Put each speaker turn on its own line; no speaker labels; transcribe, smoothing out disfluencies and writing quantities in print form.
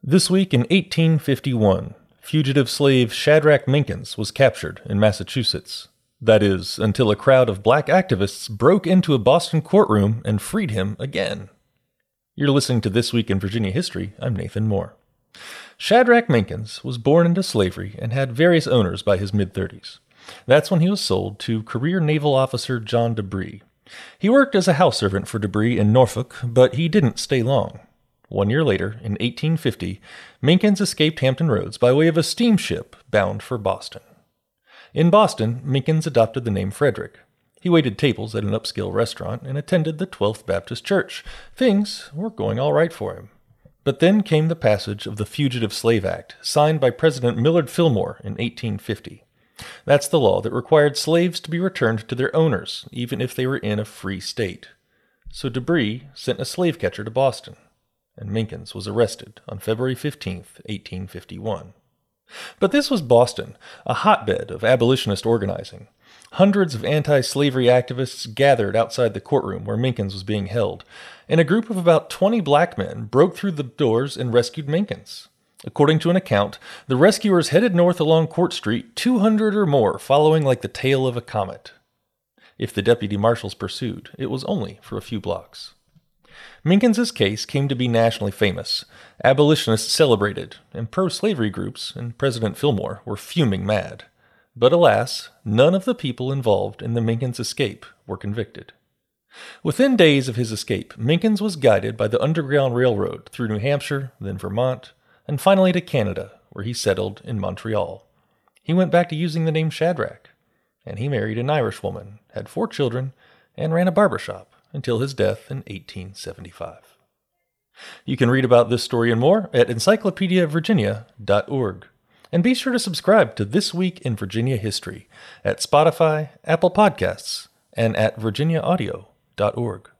This week in 1851, fugitive slave Shadrach Minkins was captured in Massachusetts. That is, until a crowd of black activists broke into a Boston courtroom and freed him again. You're listening to This Week in Virginia History. I'm Nathan Moore. Shadrach Minkins was born into slavery and had various owners by his mid-30s. That's when he was sold to career naval officer John DeBree. He worked as a house servant for DeBree in Norfolk, but he didn't stay long. 1 year later, in 1850, Minkins escaped Hampton Roads by way of a steamship bound for Boston. In Boston, Minkins adopted the name Frederick. He waited tables at an upscale restaurant and attended the 12th Baptist Church. Things were going all right for him. But then came the passage of the Fugitive Slave Act, signed by President Millard Fillmore in 1850. That's the law that required slaves to be returned to their owners, even if they were in a free state. So DeBree sent a slave catcher to Boston, and Minkins was arrested on February 15, 1851. But this was Boston, a hotbed of abolitionist organizing. Hundreds of anti-slavery activists gathered outside the courtroom where Minkins was being held, and a group of about 20 black men broke through the doors and rescued Minkins. According to an account, the rescuers headed north along Court Street, 200 or more, following like the tail of a comet. If the deputy marshals pursued, it was only for a few blocks. Minkins' case came to be nationally famous. Abolitionists celebrated, and pro-slavery groups and President Fillmore were fuming mad. But alas, none of the people involved in the Minkins escape were convicted. Within days of his escape, Minkins was guided by the Underground Railroad through New Hampshire, then Vermont, and finally to Canada, where he settled in Montreal. He went back to using the name Shadrach, and he married an Irish woman, had 4 children, and ran a barbershop until his death in 1875. You can read about this story and more at encyclopediavirginia.org. And be sure to subscribe to This Week in Virginia History at Spotify, Apple Podcasts, and at virginiaaudio.org.